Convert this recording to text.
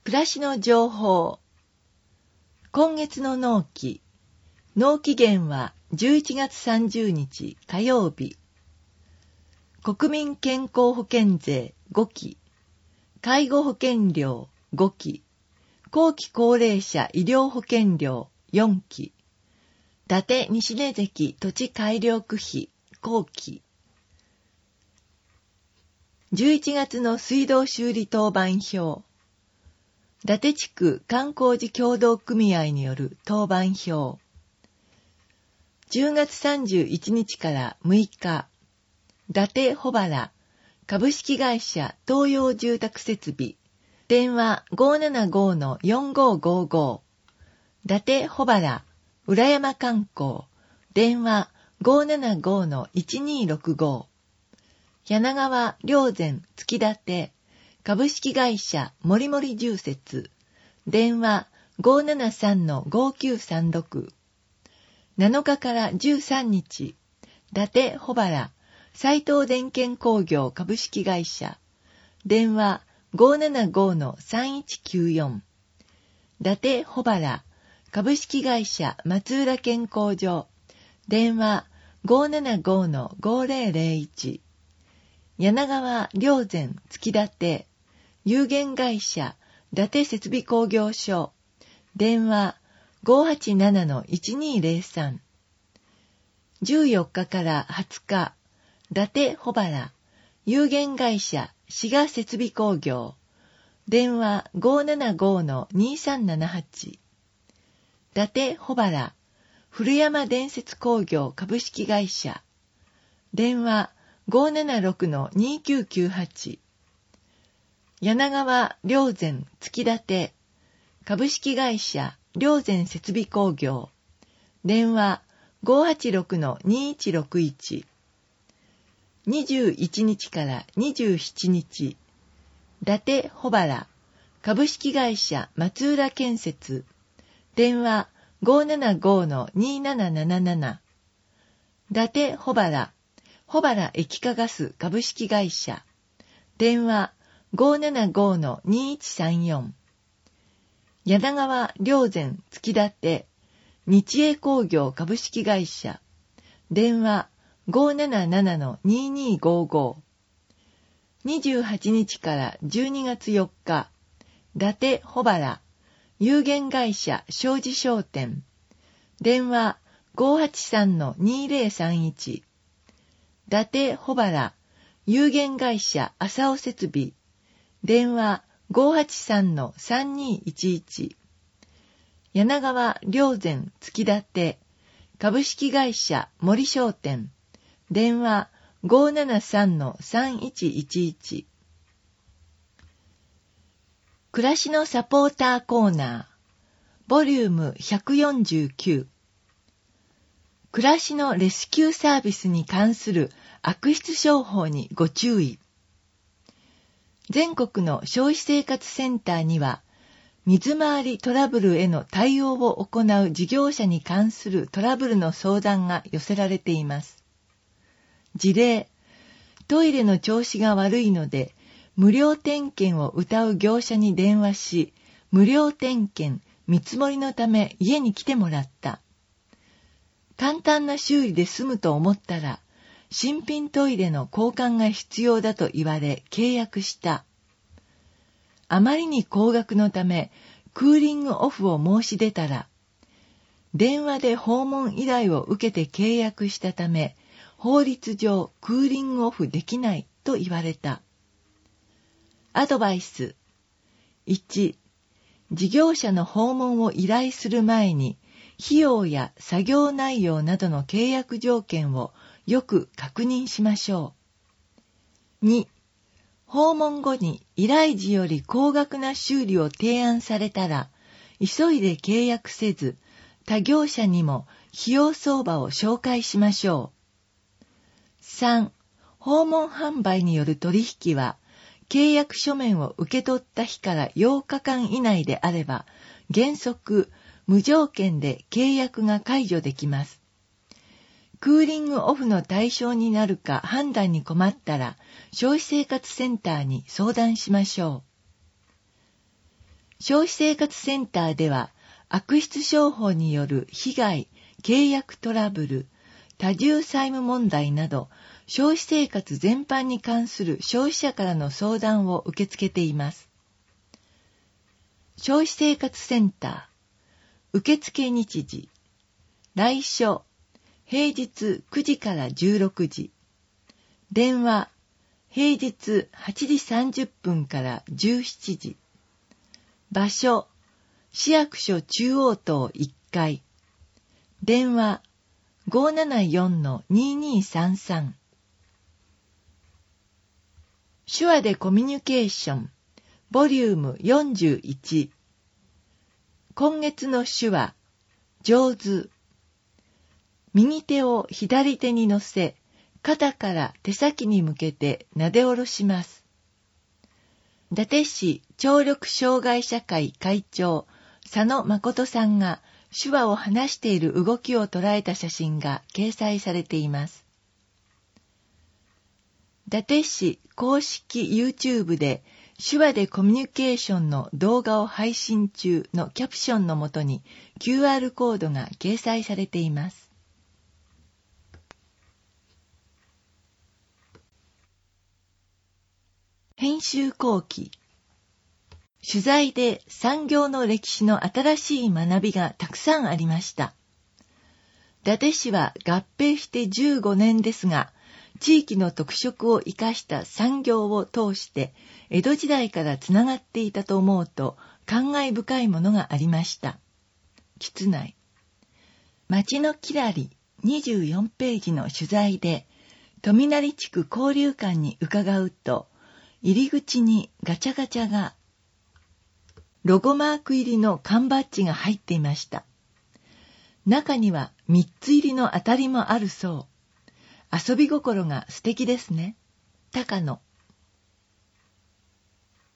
暮らしの情報。今月の納期。納期限は11月30日火曜日。国民健康保険税5期。介護保険料5期。後期高齢者医療保険料4期。伊達西根関土地改良区費後期。11月の水道修理当番表。伊達地区観光事協同組合による当番表。10月31日から6日、伊達保原株式会社東洋住宅設備、電話 575-4555、伊達保原浦山観光、電話 575-1265、柳川霊山月立株式会社もりもり住設、電話 573-5936、7日から13日、伊達保原斉藤電検工業株式会社、電話 575-3194、伊達保原株式会社松浦健康所、電話 575-5001、柳川霊山月立有限会社伊達設備工業所、電話 587-1203。14日から20日、伊達保原有限会社滋賀設備工業、電話 575-2378。伊達保原古山電設工業株式会社、電話 576-2998。柳川霊山月立株式会社霊山設備工業、電話 586-2161。21日から27日、伊達保原株式会社松浦建設、電話 575-2777。伊達保原保原液化ガス株式会社、電話 575-2134。柳川霊山月立日栄工業株式会社、電話 577-2255。28日から12月4日、伊達保原有限会社商事商店、電話 583-2031。伊達保原有限会社浅尾設備、電話 583-3211。柳川霊山月立株式会社森商店、電話 573-3111。暮らしのサポーターコーナー、ボリューム149。暮らしのレスキューサービスに関する悪質商法にご注意。全国の消費生活センターには、水回りトラブルへの対応を行う事業者に関するトラブルの相談が寄せられています。事例、トイレの調子が悪いので、無料点検を謳う業者に電話し、無料点検、見積もりのため家に来てもらった。簡単な修理で済むと思ったら、新品トイレの交換が必要だと言われ契約した。あまりに高額のためクーリングオフを申し出たら、電話で訪問依頼を受けて契約したため、法律上クーリングオフできないと言われた。アドバイス。1、事業者の訪問を依頼する前に、費用や作業内容などの契約条件をよく確認しましょう。2、訪問後に依頼時より高額な修理を提案されたら、急いで契約せず、他業者にも費用相場を紹介しましょう。3、訪問販売による取引は、契約書面を受け取った日から8日間以内であれば、原則、無条件で契約が解除できます。クーリングオフの対象になるか判断に困ったら、消費生活センターに相談しましょう。 消費生活センターでは、悪質商法による被害、契約トラブル、多重債務問題など、消費生活全般に関する消費者からの相談を受け付けています。消費生活センター、受付日時、来所、平日9時から16時、電話、平日8時30分から17時、場所、市役所中央棟1階、電話 574-2233。 手話でコミュニケーションボリューム41。今月の手話、上手。右手を左手に乗せ、肩から手先に向けてなで下ろします。伊達市聴力障害者会会長、佐野誠さんが手話を話している動きを捉えた写真が掲載されています。伊達市公式 YouTube で手話でコミュニケーションの動画を配信中のキャプションのもとに QR コードが掲載されています。編集後期。取材で産業の歴史の新しい学びがたくさんありました。伊達市は合併して15年ですが、地域の特色を生かした産業を通して江戸時代からつながっていたと思うと感慨深いものがありました。橘内。町のきらり24ページの取材で、富成地区交流館に伺うと、入り口にガチャガチャがロゴマーク入りの缶バッジが入っていました。中には3つ入りの当たりもあるそう。遊び心が素敵ですね。高野。